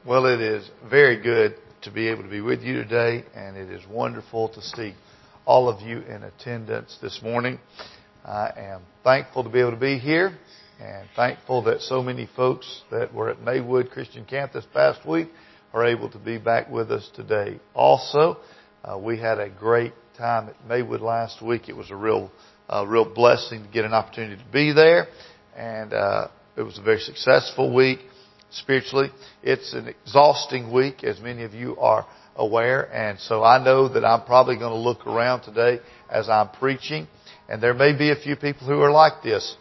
Well, it is very good to be able to be with you today, and it is wonderful to see all of you in attendance this morning. I am thankful to be able to be here, and thankful that so many folks that were at Maywood Christian Camp this past week are able to be back with us today. Also, we had a great time at Maywood last week. It was a real blessing to get an opportunity to be there, and it was a very successful week. Spiritually, it's an exhausting week, as many of you are aware, and so I know that I'm probably going to look around today as I'm preaching, and there may be a few people who are like this,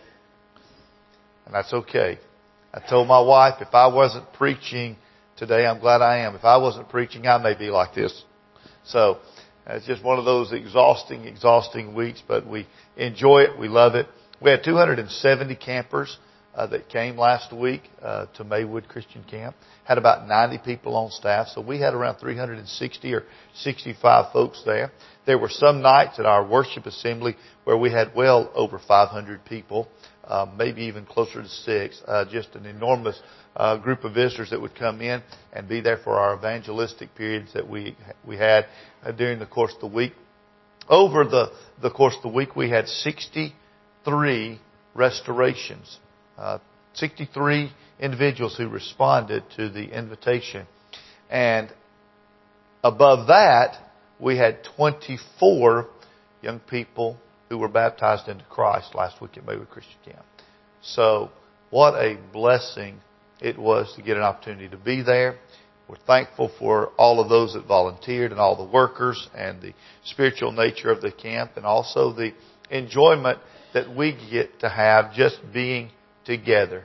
and that's okay. I told my wife, if I wasn't preaching today, I'm glad I am. If I wasn't preaching, I may be like this. So it's just one of those exhausting weeks, but we enjoy it. We love it. We had 270 campers that came last week to Maywood Christian Camp. Had about 90 people on staff, so we had around 360 or 65 folks there. There were some nights at our worship assembly where we had well over 500 people, maybe even closer to 6. Just an enormous group of visitors that would come in and be there for our evangelistic periods that we had during the course of the week. Over the course of the week, we had 63 restorations. 63 individuals who responded to the invitation. And above that, we had 24 young people who were baptized into Christ last week at Maywood Christian Camp. So what a blessing it was to get an opportunity to be there. We're thankful for all of those that volunteered and all the workers and the spiritual nature of the camp, and also the enjoyment that we get to have just being together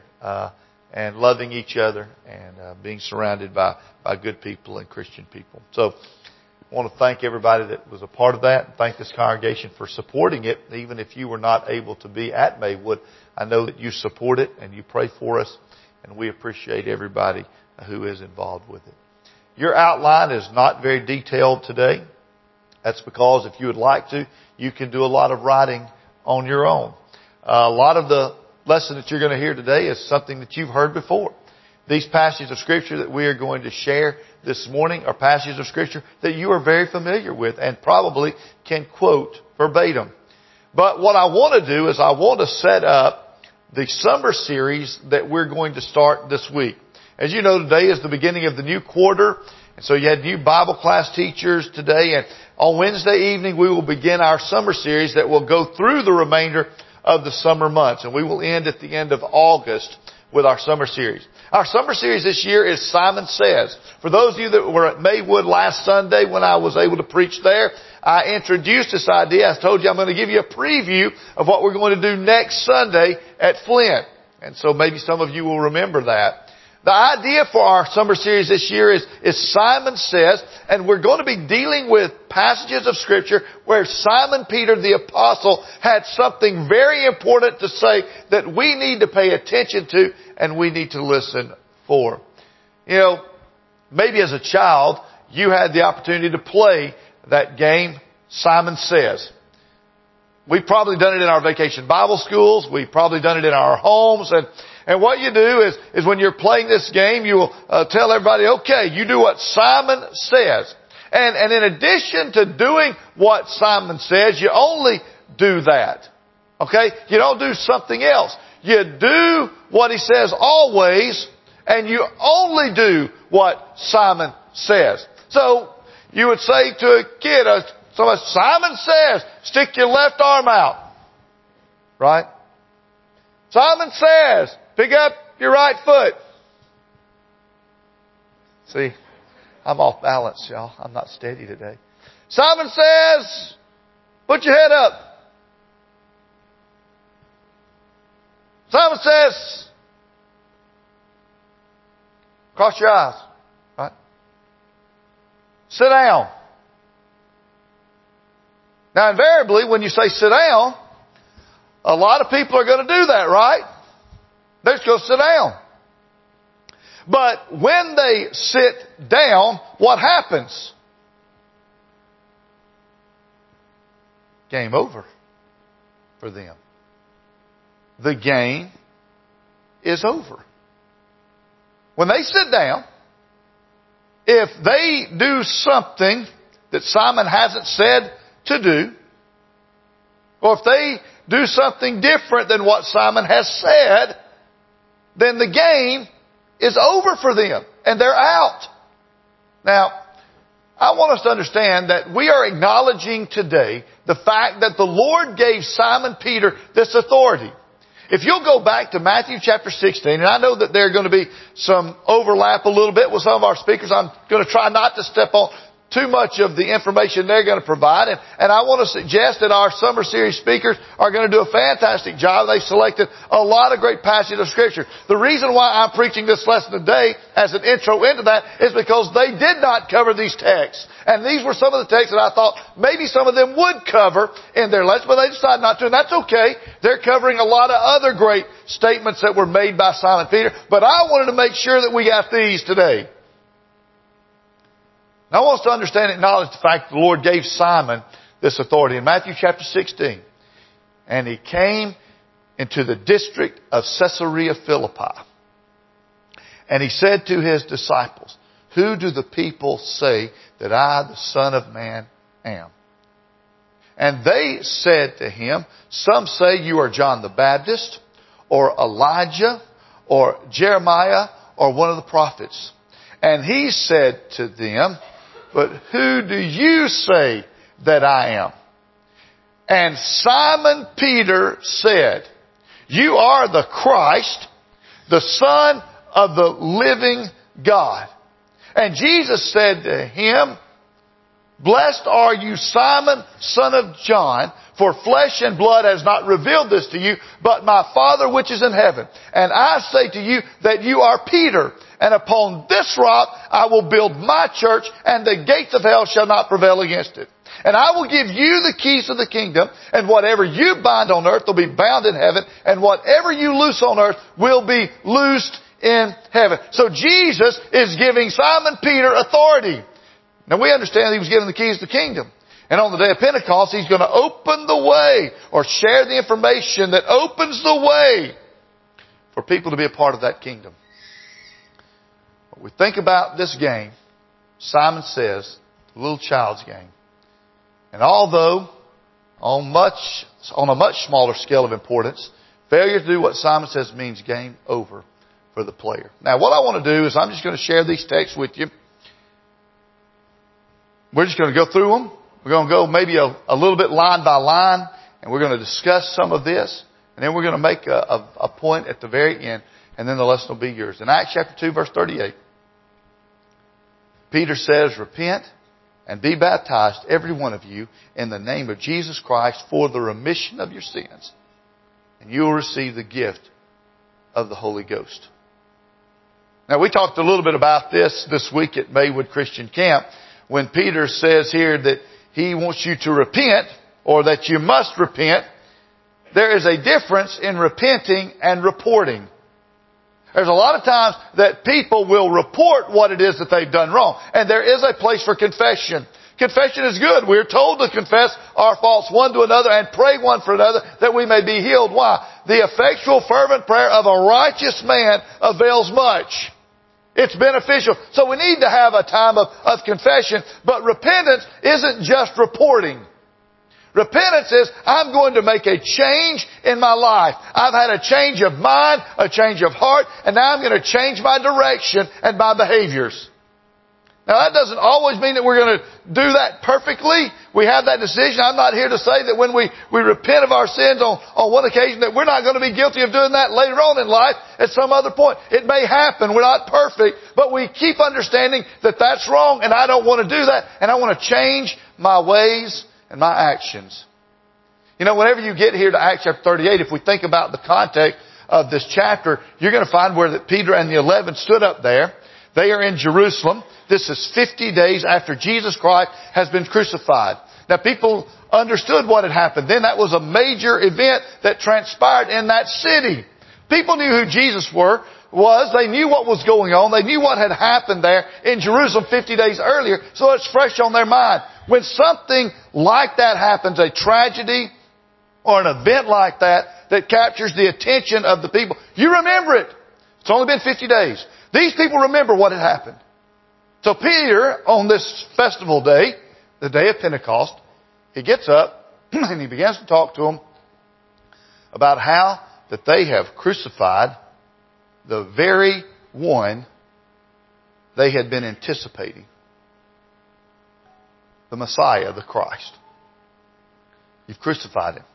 and loving each other and being surrounded by good people and Christian people. So I want to thank everybody that was a part of that, and thank this congregation for supporting it. Even if you were not able to be at Maywood, I know that you support it and you pray for us, and we appreciate everybody who is involved with it. Your outline is not very detailed today. That's because if you would like to, you can do a lot of writing on your own. A lot of the lesson that you're going to hear today is something that you've heard before. These passages of Scripture that we are going to share this morning are passages of Scripture that you are very familiar with and probably can quote verbatim. But what I want to do is I want to set up the summer series that we're going to start this week. As you know, today is the beginning of the new quarter, and so you had new Bible class teachers today, and on Wednesday evening we will begin our summer series that will go through the remainder of the summer months, and we will end at the end of August with our summer series. Our summer series this year is Simon Says. For those of you that were at Maywood last Sunday when I was able to preach there, I introduced this idea. I told you I'm going to give you a preview of what we're going to do next Sunday at Flint. And so maybe some of you will remember that. The idea for our summer series this year is Simon Says, and we're going to be dealing with passages of Scripture where Simon Peter the Apostle had something very important to say that we need to pay attention to and we need to listen for. You know, maybe as a child, you had the opportunity to play that game, Simon Says. We've probably done it in our vacation Bible schools. We've probably done it in our homes. And what you do is when you're playing this game, you will tell everybody, okay, you do what Simon says. And in addition to doing what Simon says, you only do that. Okay? You don't do something else. You do what he says always, and you only do what Simon says. So you would say to a kid, Simon says, stick your left arm out. Right? Simon says, pick up your right foot. See, I'm off balance, y'all. I'm not steady today. Simon says, put your head up. Simon says, cross your eyes. Right? Sit down. Now, invariably, when you say sit down, a lot of people are going to do that, right? They're just going to sit down. But when they sit down, what happens? Game over for them. The game is over. When they sit down, if they do something that Simon hasn't said to do, or if they do something different than what Simon has said, then the game is over for them and they're out. Now, I want us to understand that we are acknowledging today the fact that the Lord gave Simon Peter this authority. If you'll go back to Matthew chapter 16, and I know that there are going to be some overlap a little bit with some of our speakers. I'm going to try not to step on too much of the information they're going to provide. And I want to suggest that our summer series speakers are going to do a fantastic job. They've selected a lot of great passages of Scripture. The reason why I'm preaching this lesson today as an intro into that is because they did not cover these texts. And these were some of the texts that I thought maybe some of them would cover in their lesson, but they decided not to, and that's okay. They're covering a lot of other great statements that were made by Simon Peter, but I wanted to make sure that we got these today. Now, I want us to understand and acknowledge the fact that the Lord gave Simon this authority. In Matthew chapter 16, and he came into the district of Caesarea Philippi. And he said to his disciples, "Who do the people say that I, the Son of Man, am?" And they said to him, "Some say you are John the Baptist, or Elijah, or Jeremiah, or one of the prophets." And he said to them, "But who do you say that I am?" And Simon Peter said, "You are the Christ, the Son of the living God." And Jesus said to him, "Blessed are you, Simon, son of John, for flesh and blood has not revealed this to you, but my Father which is in heaven. And I say to you that you are Peter, and upon this rock I will build my church, and the gates of hell shall not prevail against it. And I will give you the keys of the kingdom, and whatever you bind on earth will be bound in heaven, and whatever you loose on earth will be loosed in heaven." So Jesus is giving Simon Peter authority. Now we understand he was given the keys to the kingdom. And on the day of Pentecost, he's going to open the way, or share the information that opens the way for people to be a part of that kingdom. When we think about this game, Simon says, the little child's game. And although on a much smaller scale of importance, failure to do what Simon says means game over for the player. Now what I want to do is I'm just going to share these texts with you. We're just going to go through them. We're going to go maybe a little bit line by line, and we're going to discuss some of this, and then we're going to make a point at the very end, and then the lesson will be yours. In Acts chapter 2, verse 38, Peter says, "Repent and be baptized, every one of you, in the name of Jesus Christ for the remission of your sins, and you will receive the gift of the Holy Ghost." Now, we talked a little bit about this week at Maywood Christian Camp, when Peter says here that he wants you to repent, or that you must repent. There is a difference in repenting and reporting. There's a lot of times that people will report what it is that they've done wrong. And there is a place for confession. Confession is good. We're told to confess our faults one to another and pray one for another that we may be healed. Why? The effectual fervent prayer of a righteous man avails much. It's beneficial. So we need to have a time of confession. But repentance isn't just reporting. Repentance is, I'm going to make a change in my life. I've had a change of mind, a change of heart, and now I'm going to change my direction and my behaviors. Now that doesn't always mean that we're going to do that perfectly. We have that decision. I'm not here to say that when we repent of our sins on one occasion that we're not going to be guilty of doing that later on in life at some other point. It may happen. We're not perfect, but we keep understanding that that's wrong and I don't want to do that, and I want to change my ways and my actions. You know, whenever you get here to Acts chapter 38, if we think about the context of this chapter, you're going to find where that Peter and the 11 stood up there. They are in Jerusalem. This is 50 days after Jesus Christ has been crucified. Now people understood what had happened. Then that was a major event that transpired in that city. People knew who Jesus was. They knew what was going on. They knew what had happened there in Jerusalem 50 days earlier. So it's fresh on their mind. When something like that happens, a tragedy or an event like that captures the attention of the people, you remember it. It's only been 50 days. These people remember what had happened. So Peter, on this festival day, the day of Pentecost, he gets up and he begins to talk to them about how that they have crucified the very one they had been anticipating. The Messiah, the Christ. You've crucified him.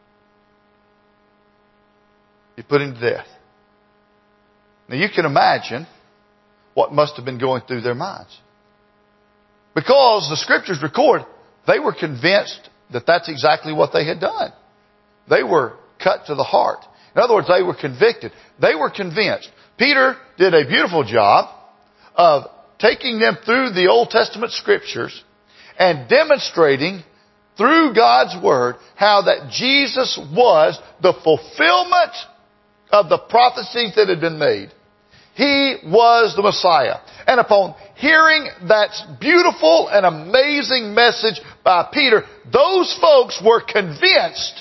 You put him to death. Now you can imagine what must have been going through their minds. Because the Scriptures record, they were convinced that that's exactly what they had done. They were cut to the heart. In other words, they were convicted. They were convinced. Peter did a beautiful job of taking them through the Old Testament Scriptures and demonstrating through God's Word how that Jesus was the fulfillment of the prophecies that had been made. He was the Messiah. And upon hearing that beautiful and amazing message by Peter, those folks were convinced.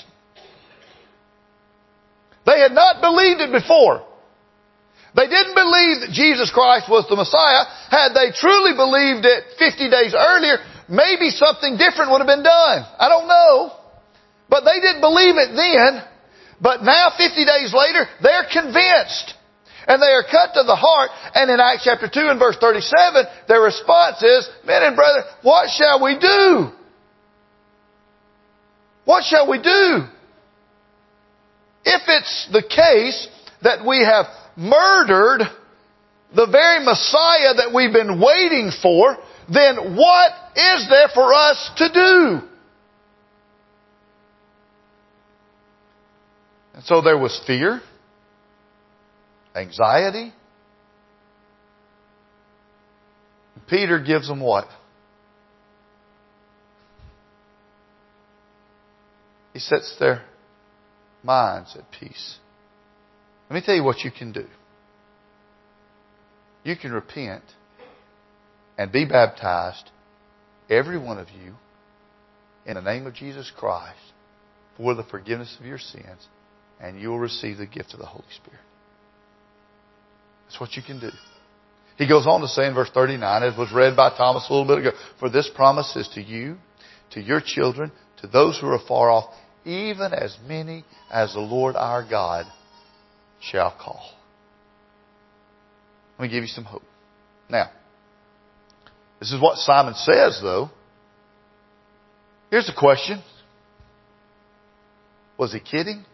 They had not believed it before. They didn't believe that Jesus Christ was the Messiah. Had they truly believed it 50 days earlier, maybe something different would have been done. I don't know. But they didn't believe it then. But now, 50 days later, they're convinced. And they are cut to the heart. And in Acts chapter 2 and verse 37, their response is, men and brethren, what shall we do? What shall we do? If it's the case that we have murdered the very Messiah that we've been waiting for, then what is there for us to do? And so there was fear, anxiety. Peter gives them what? He sets their minds at peace. Let me tell you what you can do. You can repent and be baptized, every one of you, in the name of Jesus Christ for the forgiveness of your sins, and you will receive the gift of the Holy Spirit. That's what you can do. He goes on to say in verse 39, as was read by Thomas a little bit ago, for this promise is to you, to your children, to those who are far off, even as many as the Lord our God shall call. Let me give you some hope. Now, this is what Simon says, though. Here's the question. Was he kidding?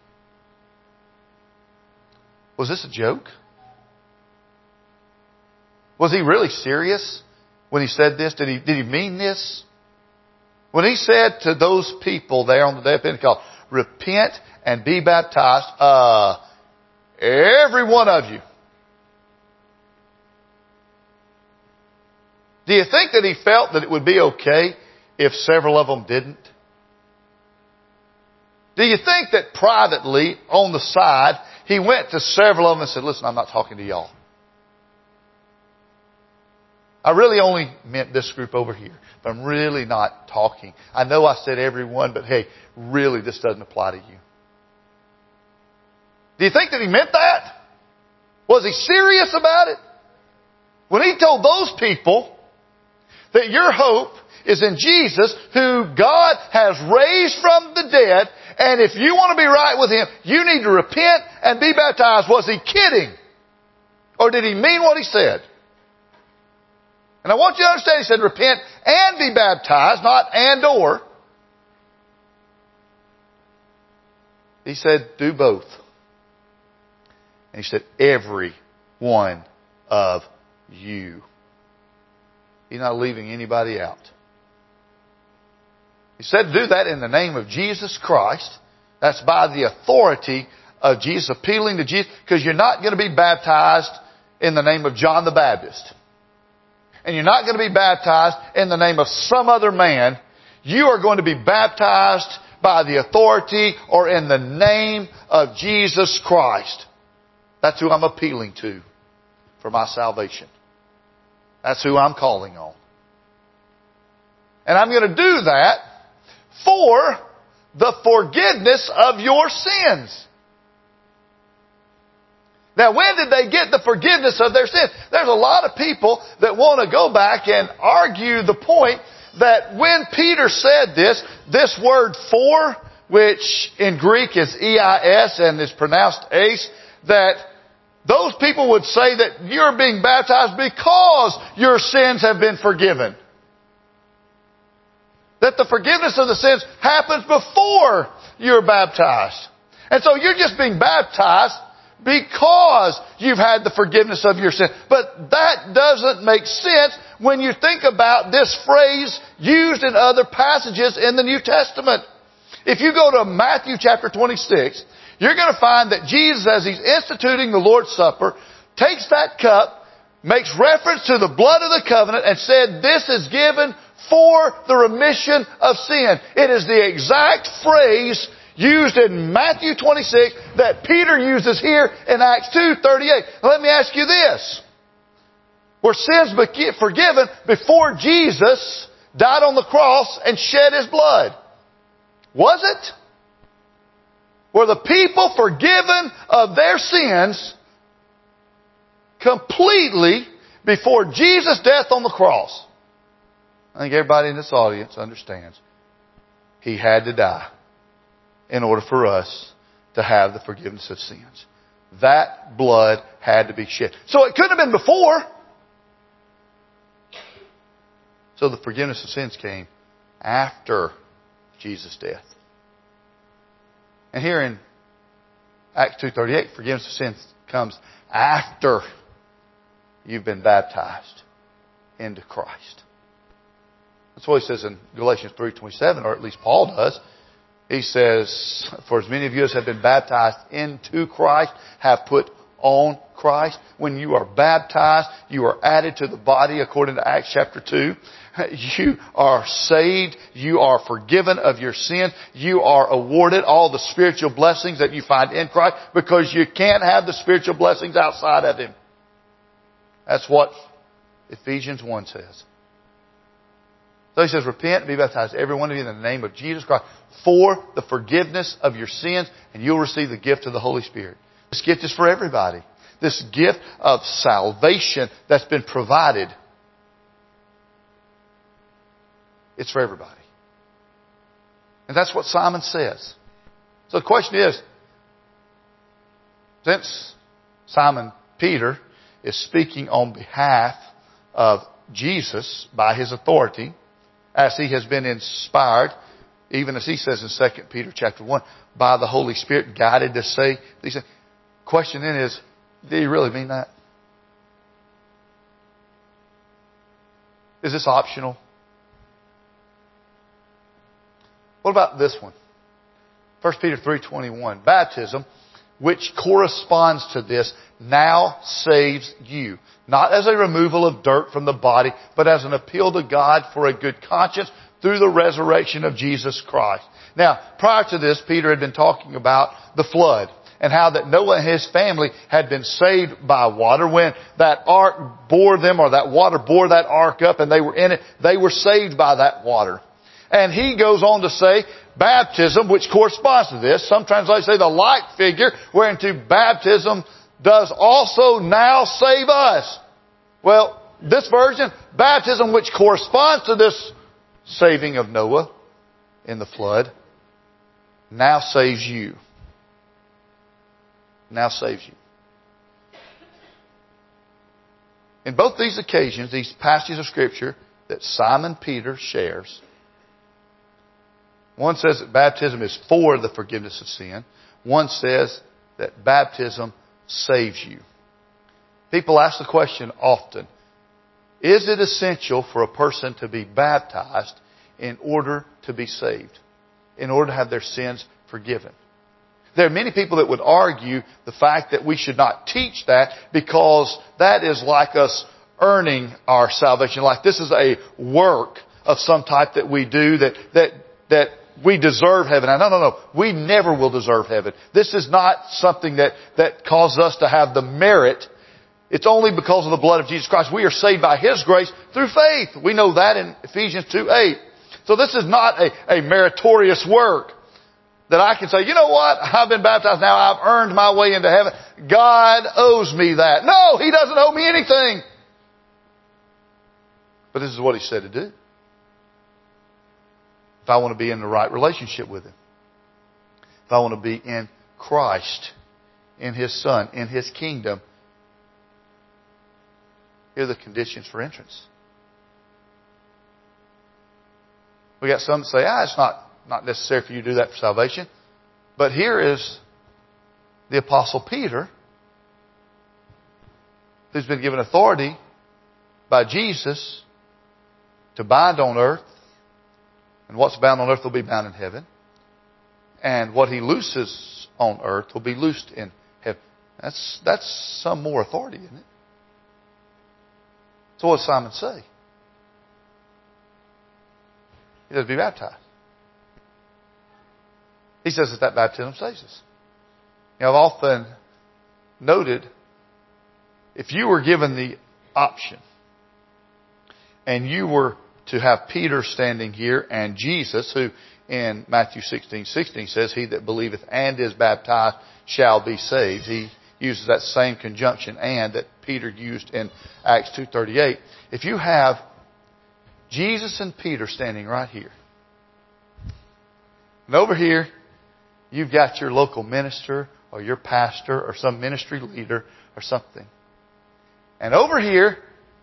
Was this a joke? Was he really serious when he said this? Did he mean this? When he said to those people there on the day of Pentecost, repent and be baptized, every one of you. Do you think that he felt that it would be okay if several of them didn't? Do you think that privately, on the side, he went to several of them and said, listen, I'm not talking to y'all. I really only meant this group over here, but I'm really not talking. I know I said everyone, but hey, really this doesn't apply to you. Do you think that he meant that? Was he serious about it? When he told those people that your hope is in Jesus, who God has raised from the dead, and if you want to be right with Him, you need to repent and be baptized. Was he kidding? Or did he mean what he said? And I want you to understand, he said repent and be baptized, not and or. He said do both. And he said every one of you. He's not leaving anybody out. He said to do that in the name of Jesus Christ. That's by the authority of Jesus, appealing to Jesus. Because you're not going to be baptized in the name of John the Baptist. And you're not going to be baptized in the name of some other man. You are going to be baptized by the authority or in the name of Jesus Christ. That's who I'm appealing to for my salvation. That's who I'm calling on. And I'm going to do that for the forgiveness of your sins. Now, when did they get the forgiveness of their sins? There's a lot of people that want to go back and argue the point that when Peter said this word for, which in Greek is eis and is pronounced eis, that those people would say that you're being baptized because your sins have been forgiven. That the forgiveness of the sins happens before you're baptized. And so you're just being baptized because you've had the forgiveness of your sin. But that doesn't make sense when you think about this phrase used in other passages in the New Testament. If you go to Matthew chapter 26, you're going to find that Jesus, as He's instituting the Lord's Supper, takes that cup, makes reference to the blood of the covenant, and said, this is given for the remission of sin. It is the exact phrase used in Matthew 26 that Peter uses here in Acts 2:38. Let me ask you this. Were sins forgiven before Jesus died on the cross and shed His blood? Was it? Were the people forgiven of their sins completely before Jesus' death on the cross? I think everybody in this audience understands He had to die in order for us to have the forgiveness of sins. That blood had to be shed. So it couldn't have been before. So the forgiveness of sins came after Jesus' death. And here in Acts 2:38, forgiveness of sins comes after you've been baptized into Christ. That's what he says in Galatians 3:27, or at least Paul does. He says, for as many of you as have been baptized into Christ have put on Christ. When you are baptized, you are added to the body according to Acts chapter 2. You are saved. You are forgiven of your sin. You are awarded all the spiritual blessings that you find in Christ because you can't have the spiritual blessings outside of Him. That's what Ephesians 1 says. So he says, repent and be baptized, every one of you, in the name of Jesus Christ, for the forgiveness of your sins, and you'll receive the gift of the Holy Spirit. This gift is for everybody. This gift of salvation that's been provided, it's for everybody. And that's what Simon says. So the question is, since Simon Peter is speaking on behalf of Jesus by his authority, as he has been inspired, even as he says in 2 Peter chapter 1, by the Holy Spirit guided to say these things. Question then is, do you really mean that? Is this optional? What about this one? 1 Peter 3:21. Baptism, which corresponds to this, now saves you. Not as a removal of dirt from the body, but as an appeal to God for a good conscience through the resurrection of Jesus Christ. Now, prior to this, Peter had been talking about the flood and how that Noah and his family had been saved by water. When that ark bore them, or that water bore that ark up and they were in it, they were saved by that water. And he goes on to say, baptism, which corresponds to this, some translations say the like figure, whereunto baptism does also now save us. Well, this version, baptism which corresponds to this saving of Noah in the flood, now saves you. Now saves you. In both these occasions, these passages of Scripture that Simon Peter shares, one says that baptism is for the forgiveness of sin. One says that baptism saves you. People ask the question often, is it essential for a person to be baptized in order to be saved? In order to have their sins forgiven? There are many people that would argue the fact that we should not teach that because that is like us earning our salvation. Like this is a work of some type that we do that we deserve heaven. No. We never will deserve heaven. This is not something that causes us to have the merit. It's only because of the blood of Jesus Christ. We are saved by His grace through faith. We know that in Ephesians 2:8. So this is not a meritorious work. that I can say, you know what? I've been baptized now. I've earned my way into heaven. God owes me that. No, He doesn't owe me anything. But this is what He said to do. If I want to be in the right relationship with Him, if I want to be in Christ, in His Son, in His kingdom, here are the conditions for entrance. We got some that say, it's not necessary for you to do that for salvation. But here is the Apostle Peter, who's been given authority by Jesus to bind on earth. And what's bound on earth will be bound in heaven. And what he looses on earth will be loosed in heaven. That's some more authority, isn't it? So what does Simon say? He does be baptized. He says that baptism saves us. You know, I've often noted, if you were given the option and you were to have Peter standing here and Jesus, who in Matthew 16:16 says, he that believeth and is baptized shall be saved. He uses that same conjunction and that Peter used in Acts 2:38. If you have Jesus and Peter standing right here, and over here you've got your local minister or your pastor or some ministry leader or something. And over here,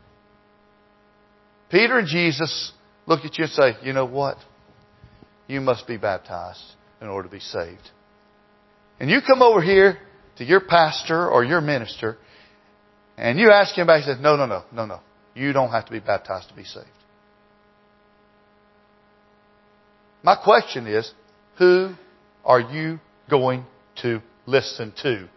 Peter and Jesus look at you and say, you know what? You must be baptized in order to be saved. And you come over here to your pastor or your minister and you ask him back, he says, no. You don't have to be baptized to be saved. My question is, who are you going to listen to?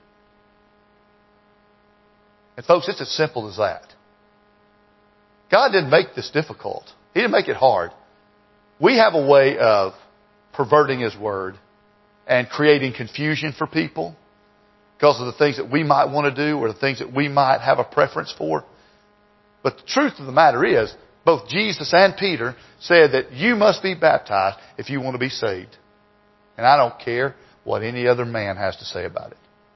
And folks, it's as simple as that. God didn't make this difficult. He didn't make it hard. We have a way of perverting His Word and creating confusion for people because of the things that we might want to do or the things that we might have a preference for. But the truth of the matter is, both Jesus and Peter said that you must be baptized if you want to be saved. And I don't care what any other man has to say about it.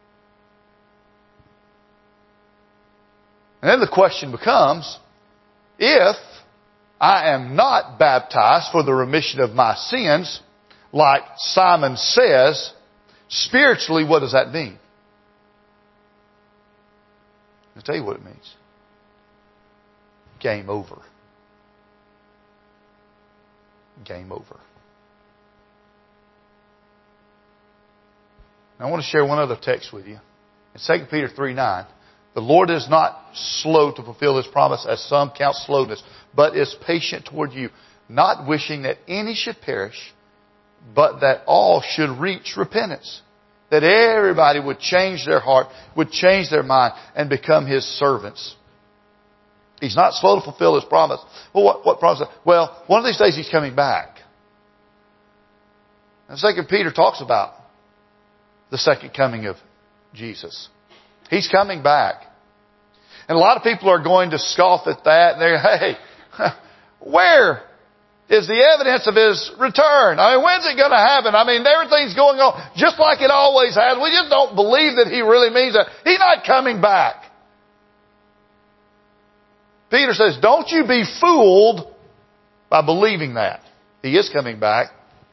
And then the question becomes, if I am not baptized for the remission of my sins, like Simon says, spiritually, what does that mean? I'll tell you what it means. Game over. Game over. Now, I want to share one other text with you. In 2 Peter 3:9, the Lord is not slow to fulfill His promise, as some count slowness, but is patient toward you, not wishing that any should perish, but that all should reach repentance. That everybody would change their heart, would change their mind, and become His servants. He's not slow to fulfill His promise. Well, what promise? Well, one of these days He's coming back. And 2 Peter talks about the second coming of Jesus. He's coming back. And a lot of people are going to scoff at that. And they're, hey, where is the evidence of His return? I mean, when's it going to happen? I mean, everything's going on just like it always has. We just don't believe that He really means that. He's not coming back. Peter says, don't you be fooled by believing that. He is coming back.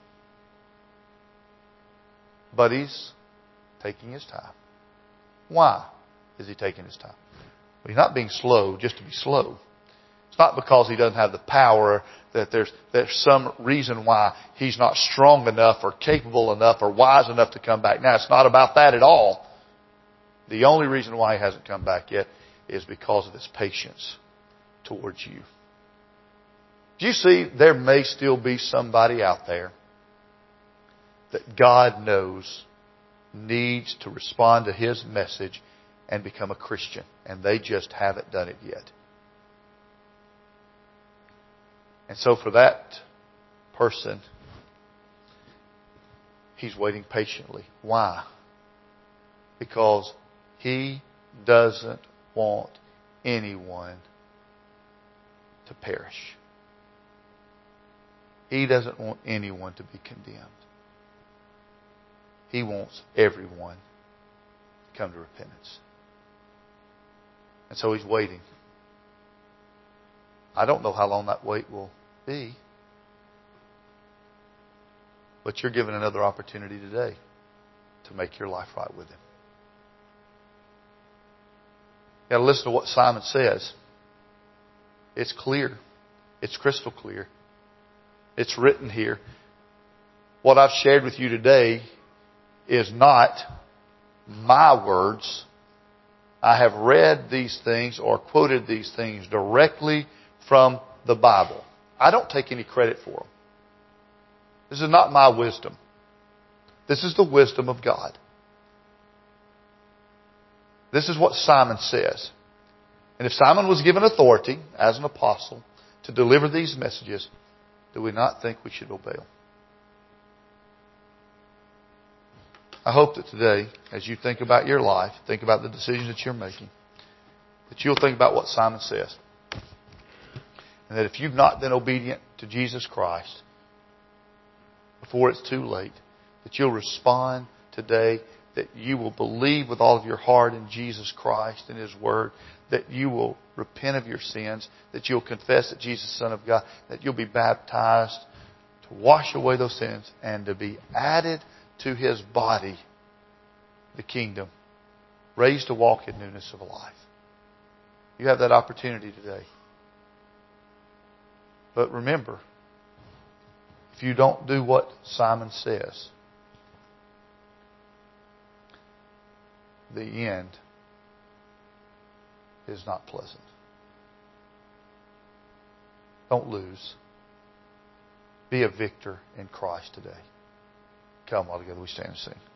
But He's taking His time. Why is He taking His time? Well, He's not being slow just to be slow. It's not because He doesn't have the power, that there's some reason why He's not strong enough or capable enough or wise enough to come back. Now, it's not about that at all. The only reason why He hasn't come back yet is because of His patience towards you. Do you see, there may still be somebody out there that God knows needs to respond to His message and become a Christian, and they just haven't done it yet. And so for that person, He's waiting patiently. Why? Because He doesn't want anyone to perish. He doesn't want anyone to be condemned. He wants everyone to come to repentance. And so He's waiting. I don't know how long that wait will be. But you're given another opportunity today to make your life right with Him. You got to listen to what Simon says. It's clear. It's crystal clear. It's written here. What I've shared with you today is not my words. I have read these things or quoted these things directly from the Bible. I don't take any credit for them. This is not my wisdom. This is the wisdom of God. This is what Simon says. And if Simon was given authority as an apostle to deliver these messages, do we not think we should obey them? I hope that today, as you think about your life, think about the decisions that you're making, that you'll think about what Simon says. And that if you've not been obedient to Jesus Christ before it's too late, that you'll respond today, that you will believe with all of your heart in Jesus Christ and His Word, that you will repent of your sins, that you'll confess that Jesus is the Son of God, that you'll be baptized to wash away those sins and to be added to His body, the kingdom, raised to walk in newness of life. You have that opportunity today. But remember, if you don't do what Simon says, the end is not pleasant. Don't lose. Be a victor in Christ today. Come all together, we stand and sing.